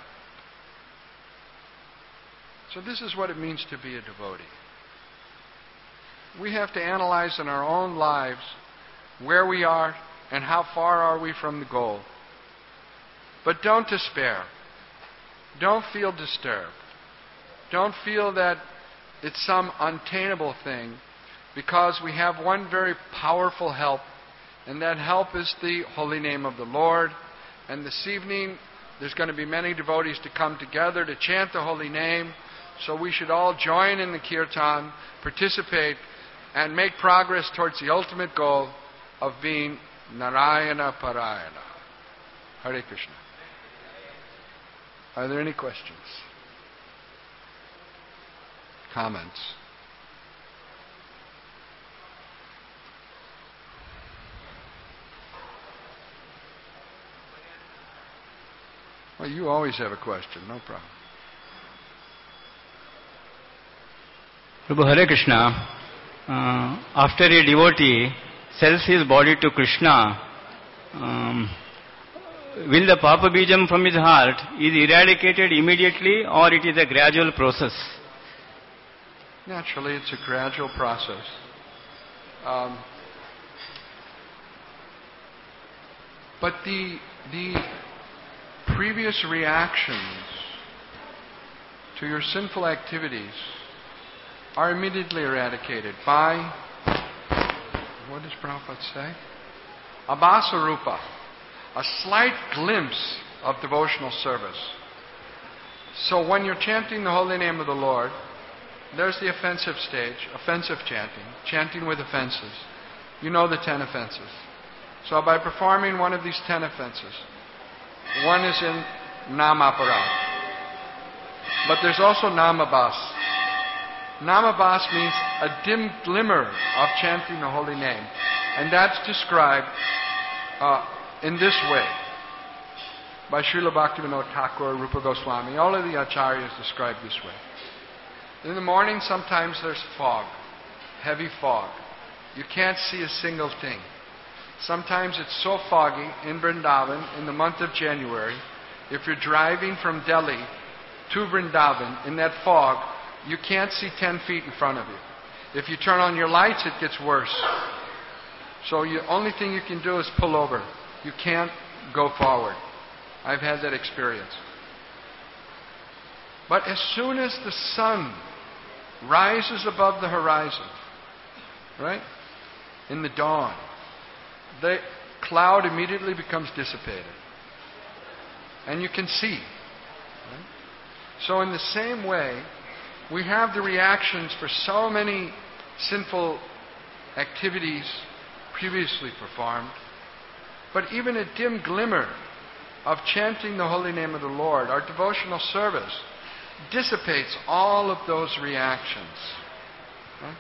[SPEAKER 1] So this is what it means to be a devotee. We have to analyze in our own lives where we are and how far are we from the goal. But don't despair. Don't feel disturbed. Don't feel that it's some unattainable thing, because we have one very powerful help, and that help is the holy name of the Lord. And this evening there's going to be many devotees to come together to chant the holy name. So we should all join in the kirtan, participate, and make progress towards the ultimate goal of being Narayana Parayana. Hare Krishna. Are there any questions? Comments? Well, you always have a question, no problem.
[SPEAKER 2] Prabhu, Hare Krishna. Uh, after a devotee sells his body to Krishna, um, will the Papa Bijam from his heart is eradicated immediately, or it is a gradual process?
[SPEAKER 1] Naturally, it's a gradual process. Um, but the the previous reactions to your sinful activities are immediately eradicated by, what does Prabhupada say? Abhasa Rupa, a slight glimpse of devotional service. So when you're chanting the holy name of the Lord, there's the offensive stage, offensive chanting, chanting with offenses. You know the ten offenses. So by performing one of these ten offenses, one is in Namaparad. But there's also Namabhas. Namabhas means a dim glimmer of chanting the holy name. And that's described uh, in this way by Srila Bhaktivinoda Thakur, Rupa Goswami. All of the acharyas describe this way. In the morning, sometimes there's fog, heavy fog. You can't see a single thing. Sometimes it's so foggy in Vrindavan in the month of January. If you're driving from Delhi to Vrindavan in that fog, you can't see ten feet in front of you. If you turn on your lights, it gets worse. So the only thing you can do is pull over. You can't go forward. I've had that experience. But as soon as the sun rises above the horizon, right, in the dawn, the cloud immediately becomes dissipated. And you can see. Right? So in the same way, we have the reactions for so many sinful activities previously performed. But even a dim glimmer of chanting the holy name of the Lord, our devotional service, dissipates all of those reactions. Right?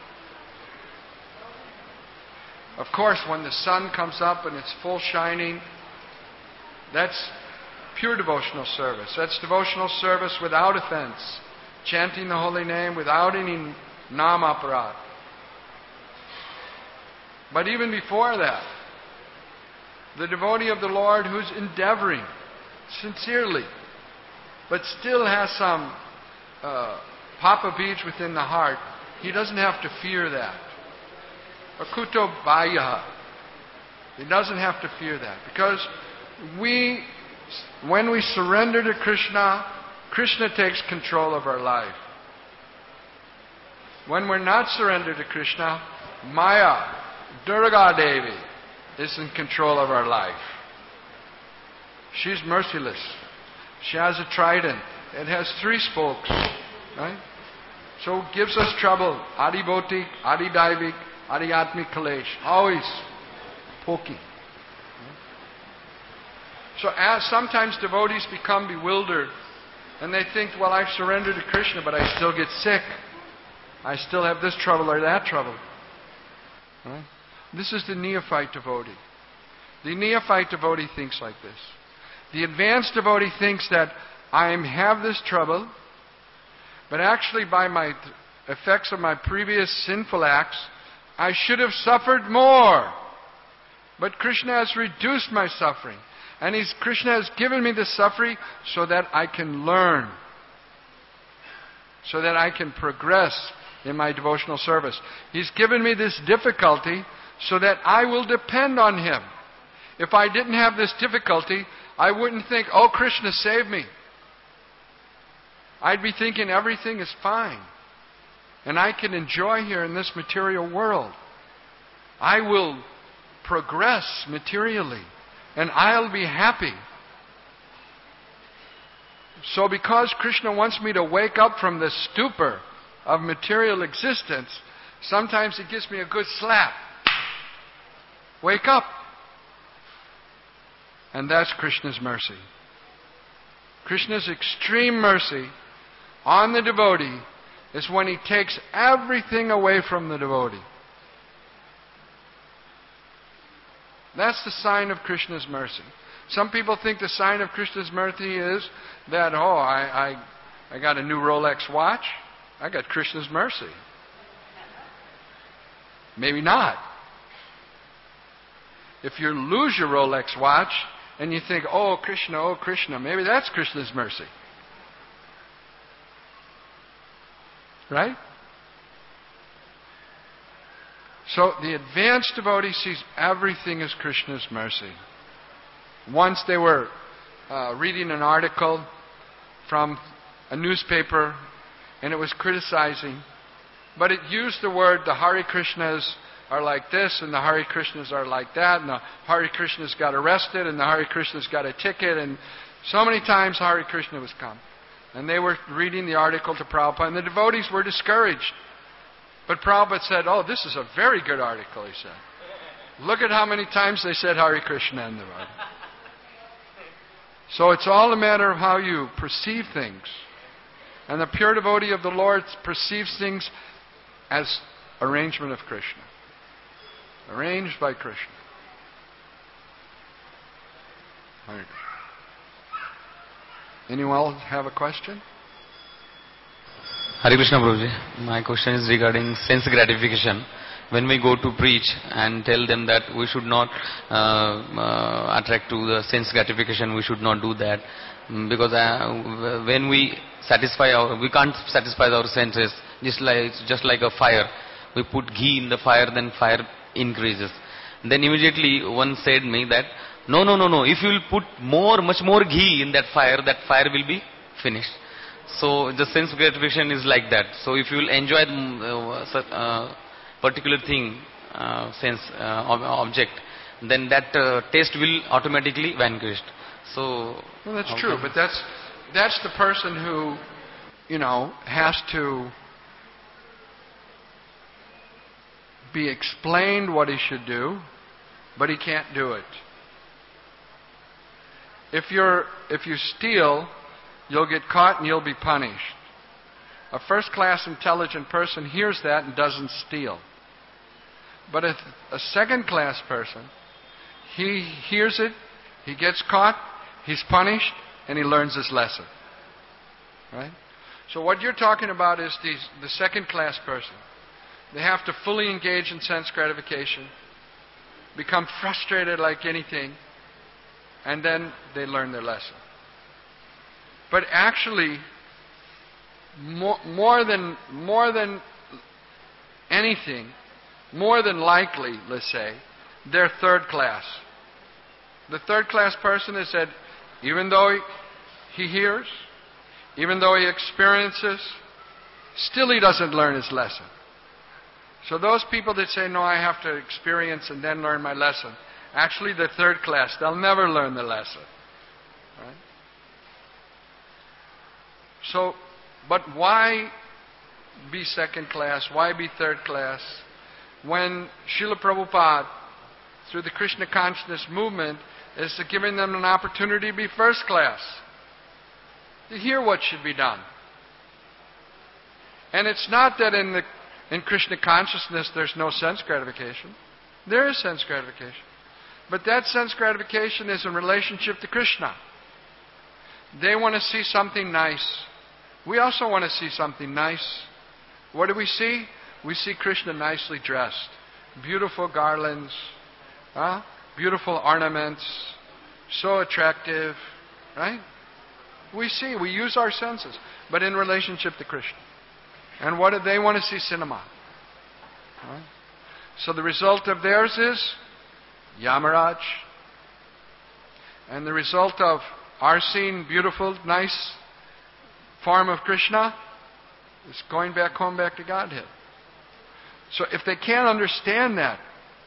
[SPEAKER 1] Of course, when the sun comes up and it's full shining, that's pure devotional service. That's devotional service without offense. Chanting the holy name without any namaparat. But even before that, the devotee of the Lord who's endeavoring sincerely, but still has some uh, papa beach within the heart, he doesn't have to fear that. Akuto bhaya. He doesn't have to fear that. Because we, when we surrender to Krishna, Krishna takes control of our life. When we're not surrendered to Krishna, Maya, Durga Devi, is in control of our life. She's merciless. She has a trident. It has three spokes. Right? So it gives us trouble. Adi Bhautik, Adi Daivik, Adi Atmik Kalesh. Always poking. So as sometimes devotees become bewildered and they think, well, I've surrendered to Krishna, but I still get sick. I still have this trouble or that trouble. Right? This is the neophyte devotee. The neophyte devotee thinks like this. The advanced devotee thinks that I have this trouble, but actually by my effects of my previous sinful acts, I should have suffered more. But Krishna has reduced my suffering. And he's, Krishna has given me this suffering so that I can learn. So that I can progress in my devotional service. He's given me this difficulty so that I will depend on Him. If I didn't have this difficulty, I wouldn't think, oh, Krishna, save me. I'd be thinking everything is fine. And I can enjoy here in this material world. I will progress materially. And I'll be happy. So because Krishna wants me to wake up from the stupor of material existence, sometimes He gives me a good slap. Wake up. And that's Krishna's mercy. Krishna's extreme mercy on the devotee is when He takes everything away from the devotee. That's the sign of Krishna's mercy. Some people think the sign of Krishna's mercy is that, oh, I, I, I got a new Rolex watch. I got Krishna's mercy. Maybe not. If you lose your Rolex watch and you think, oh, Krishna, oh, Krishna, maybe that's Krishna's mercy. Right? So the advanced devotee sees everything as Krishna's mercy. Once they were uh, reading an article from a newspaper, and it was criticizing, but it used the word, the Hare Krishnas are like this, and the Hare Krishnas are like that, and the Hare Krishnas got arrested, and the Hare Krishnas got a ticket, and so many times Hare Krishna was come. And they were reading the article to Prabhupada, and the devotees were discouraged. But Prabhupada said, oh, this is a very good article, he said. Look at how many times they said Hare Krishna in the article. So it's all a matter of how you perceive things. And the pure devotee of the Lord perceives things as arrangement of Krishna. Arranged by Krishna. Hare Krishna. Anyone else have a question?
[SPEAKER 3] Hare Krishna Prabhuji. My question is regarding sense gratification. When we go to preach and tell them that we should not uh, uh, attract to the sense gratification, we should not do that. Because uh, when we satisfy our, we can't satisfy our senses, just like, just like a fire. We put ghee in the fire, then fire increases. Then immediately one said me that, no, no, no, no, if you will put more, much more ghee in that fire, that fire will be finished. So the sense gratification is like that. So if you will enjoy the uh, uh, particular thing, uh, sense uh, ob- object, then that uh, taste will automatically vanish. So
[SPEAKER 1] well, that's true, but that's that's the person who, you know, has to be explained what he should do, but he can't do it. If you're if you steal, you'll get caught and you'll be punished. A first-class intelligent person hears that and doesn't steal. But if a second-class person, he hears it, he gets caught, he's punished, and he learns his lesson. Right? So what you're talking about is these, the second-class person. They have to fully engage in sense gratification, become frustrated like anything, and then they learn their lesson. But actually, more, more than more than anything, more than likely, let's say, they're third class. The third class person is that even though he, he hears, even though he experiences, still he doesn't learn his lesson. So those people that say, no, I have to experience and then learn my lesson, actually they're third class. They'll never learn the lesson. Right? So, but why be second class? Why be third class? When Srila Prabhupada, through the Krishna consciousness movement, is giving them an opportunity to be first class, to hear what should be done. And it's not that in the in Krishna consciousness there's no sense gratification. There is sense gratification. But that sense gratification is in relationship to Krishna. They want to see something nice. We also want to see something nice. What do we see? We see Krishna nicely dressed. Beautiful garlands. Huh? Beautiful ornaments. So attractive. Right? We see. We use our senses. But in relationship to Krishna. And what do they want to see? Cinema. Right? So the result of theirs is Yamaraj. And the result of our seeing beautiful, nice form of Krishna is going back home, back to Godhead. So if they can't understand that,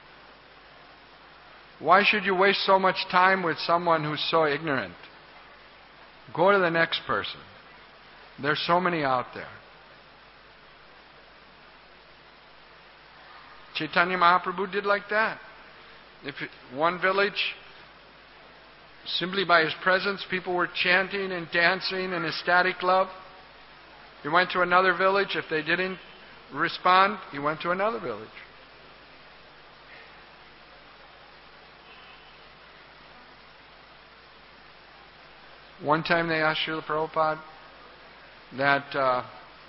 [SPEAKER 1] why should you waste so much time with someone who's so ignorant? Go to the next person. There's so many out there. Chaitanya Mahaprabhu did like that. If it, one village, simply by his presence, people were chanting and dancing in ecstatic love. He went to another village. If they didn't respond, he went to another village. One time they asked Srila Prabhupada that, uh,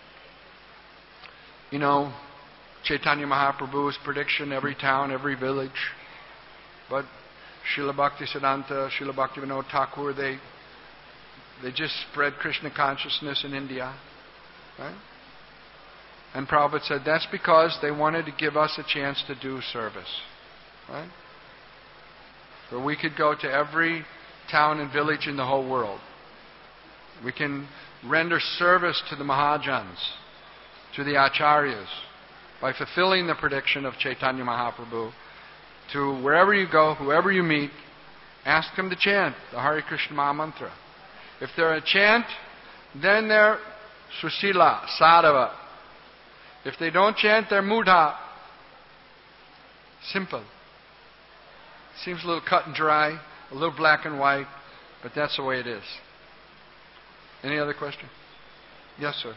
[SPEAKER 1] you know, Chaitanya Mahaprabhu's prediction, every town, every village. But Srila Bhaktisiddhanta, Srila Bhaktivinoda Thakur, they, they just spread Krishna consciousness in India. Right? And Prabhupada said that's because they wanted to give us a chance to do service. Right? Where we could go to every town and village in the whole world. We can render service to the Mahajans, to the Acharyas, by fulfilling the prediction of Chaitanya Mahaprabhu. To wherever you go, whoever you meet, ask them to chant the Hare Krishna Maha Mantra. If they're a chant, then they're Susila, Sadhava. If they don't chant, they're Mudha. Simple. Seems a little cut and dry, a little black and white, but that's the way it is. Any other question? Yes, sir.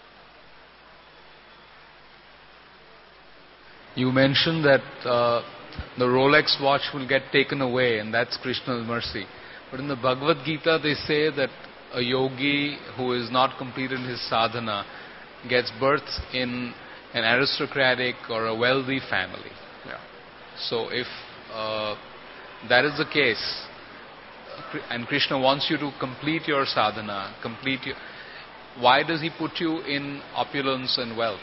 [SPEAKER 4] You mentioned that uh, the Rolex watch will get taken away, and that's Krishna's mercy. But in the Bhagavad Gita, they say that a yogi who has not completed his sadhana gets birth in an aristocratic or a wealthy family.
[SPEAKER 1] Yeah.
[SPEAKER 4] So if uh, that is the case, and Krishna wants you to complete your sadhana, complete your, why does he put you in opulence and wealth?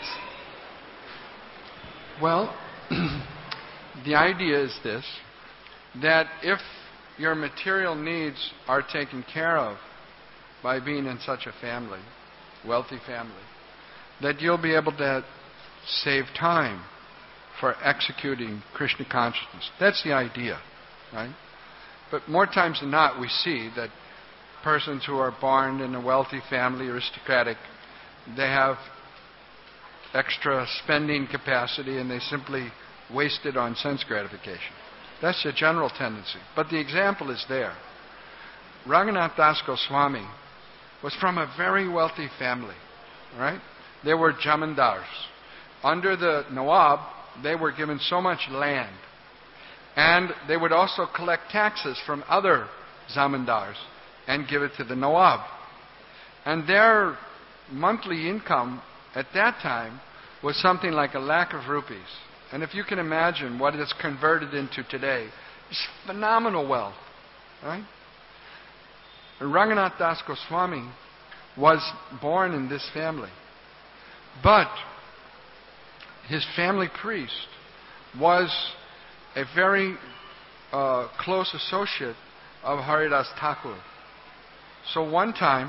[SPEAKER 1] Well, the idea is this, that if your material needs are taken care of by being in such a family, wealthy family, that you'll be able to save time for executing Krishna consciousness. That's the idea, right? But more times than not, we see that persons who are born in a wealthy family, aristocratic, they have extra spending capacity and they simply waste it on sense gratification. That's the general tendency. But the example is there. Raghunath Das Goswami was from a very wealthy family, right? They were jamindars. Under the Nawab, they were given so much land. And they would also collect taxes from other zamindars and give it to the Nawab. And their monthly income at that time was something like a lakh of rupees. And if you can imagine what it's converted into today, it's phenomenal wealth. Right? Raghunath Das Goswami was born in this family. But his family priest was a very uh, close associate of Haridas Thakur. So one time,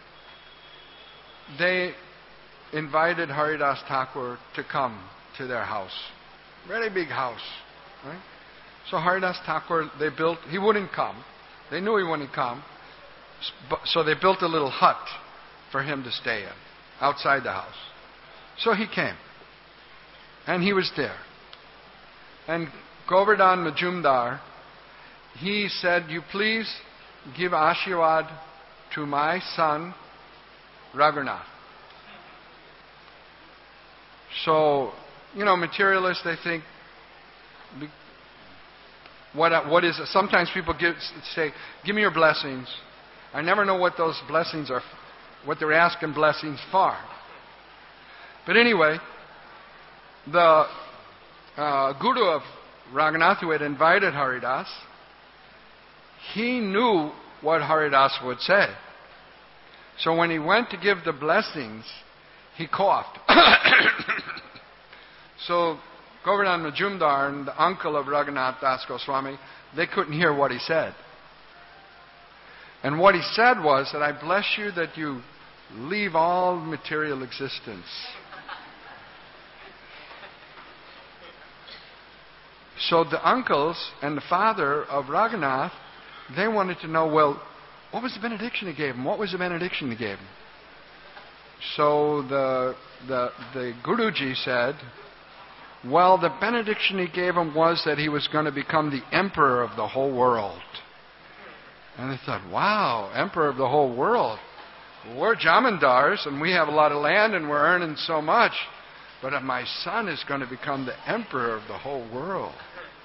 [SPEAKER 1] they invited Haridas Thakur to come to their house. Very big house. Right? So Haridas Thakur, they built, he wouldn't come. They knew he wouldn't come. So they built a little hut for him to stay in, outside the house. So he came. And he was there. And Govardhan Majumdar, he said, you please give Ashirwad to my son, Raghunath. So, you know, materialists, they think, what, what is it? Sometimes people give, say, give me your blessings. I never know what those blessings are, what they're asking blessings for. But anyway, the uh, guru of Raghunath, who had invited Haridas, he knew what Haridas would say. So when he went to give the blessings, he coughed. So Govardhan Majumdar and the uncle of Raghunath Das Goswami, they couldn't hear what he said. And what he said was that I bless you that you leave all material existence. So the uncles and the father of Raghunath, they wanted to know, well, what was the benediction he gave him? What was the benediction he gave him? So the, the, the Guruji said, well, the benediction he gave him was that he was going to become the emperor of the whole world. And they thought, wow, emperor of the whole world. We're jamindars and we have a lot of land and we're earning so much. But my son is going to become the emperor of the whole world.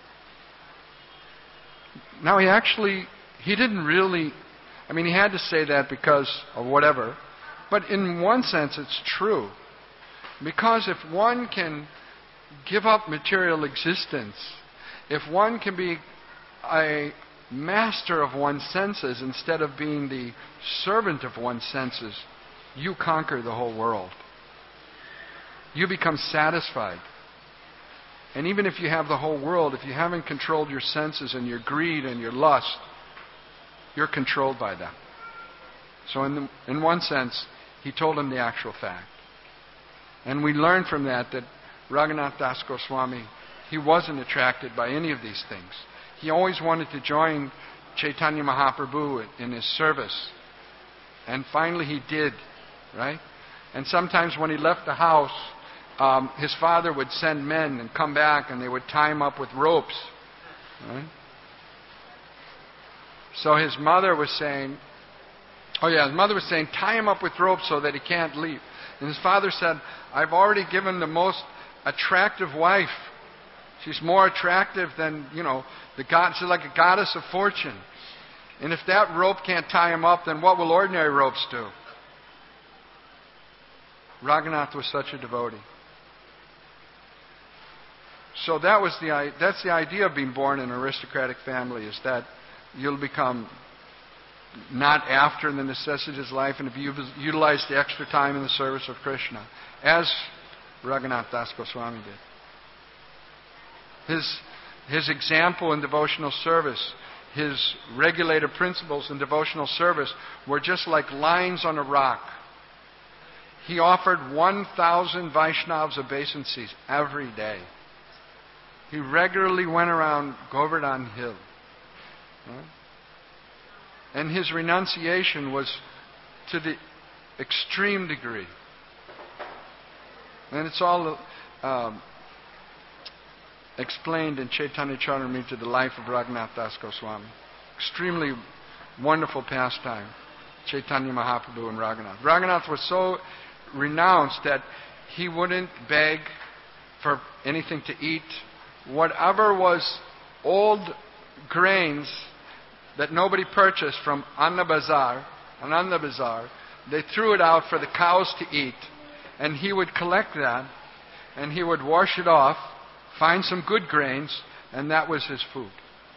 [SPEAKER 1] Now he actually, he didn't really, I mean he had to say that because of whatever. But in one sense it's true. Because if one can give up material existence, if one can be a master of one's senses instead of being the servant of one's senses, you conquer the whole world. You become satisfied. And even if you have the whole world, if you haven't controlled your senses and your greed and your lust, you're controlled by them. So in, the, in one sense, he told him the actual fact. And we learn from that that Raghunath Das Goswami, he wasn't attracted by any of these things. He always wanted to join Chaitanya Mahaprabhu in his service. And finally he did, right? And sometimes when he left the house, um, his father would send men and come back and they would tie him up with ropes. Right? So his mother was saying, oh yeah, his mother was saying, tie him up with ropes so that he can't leave. And his father said, I've already given the most attractive wife. She's more attractive than, you know, the god. She's like a goddess of fortune. And if that rope can't tie him up, then what will ordinary ropes do? Raghunath was such a devotee. So that was the that's the idea of being born in an aristocratic family, is that you'll become not after the necessities of life, and if you utilize the extra time in the service of Krishna, as Raghunath Das Goswami did. His, his example in devotional service, his regulative principles in devotional service were just like lines on a rock. He offered one thousand Vaishnavas obeisances every day. He regularly went around Govardhan Hill. Right? And his renunciation was to the extreme degree. And it's all um, explained in Chaitanya Charitamrita, the life of Raghunath Das Goswami. Extremely wonderful pastime, Chaitanya Mahaprabhu and Raghunath. Raghunath was so renounced that he wouldn't beg for anything to eat. Whatever was old grains that nobody purchased from Anna Bazar, Ananda Bazar, they threw it out for the cows to eat. And he would collect that, and he would wash it off, find some good grains, and that was his food.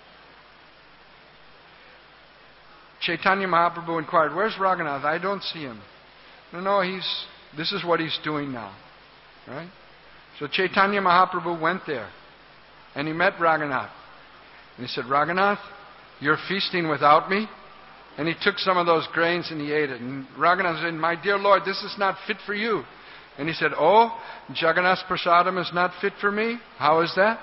[SPEAKER 1] Chaitanya Mahaprabhu inquired, where's Raghunath? I don't see him. No, no, he's, this is what he's doing now. Right? So Chaitanya Mahaprabhu went there, and he met Raghunath. And he said, Raghunath, you're feasting without me? And he took some of those grains and he ate it. And Raghunath said, my dear Lord, this is not fit for you. And he said, oh, Jagannath Prasadam is not fit for me? How is that?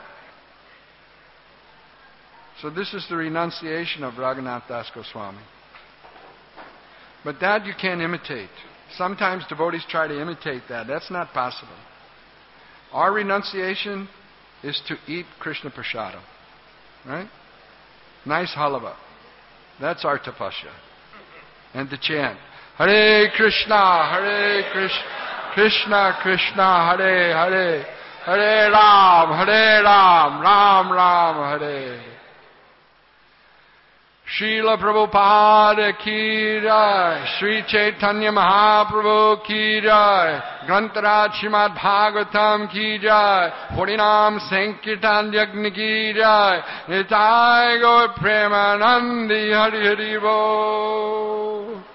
[SPEAKER 1] So this is the renunciation of Raghunath Das Goswami. But that you can't imitate. Sometimes devotees try to imitate that. That's not possible. Our renunciation is to eat Krishna Prasadam. Right? Nice halava. That's our tapasya. And to chant, Hare Krishna, Hare Krishna, Krishna Krishna, Hare Hare, Hare Ram, Hare Ram, Ram Ram, Hare. Srila Prabhupada ki jai, Sri Chaitanya Mahaprabhu ki jai, Grantaraj Srimad Bhagavatam ki jai, Harinam Sankirtan Yagni ki jai, Nitai Gaur Premanandi Hari Hari Bo.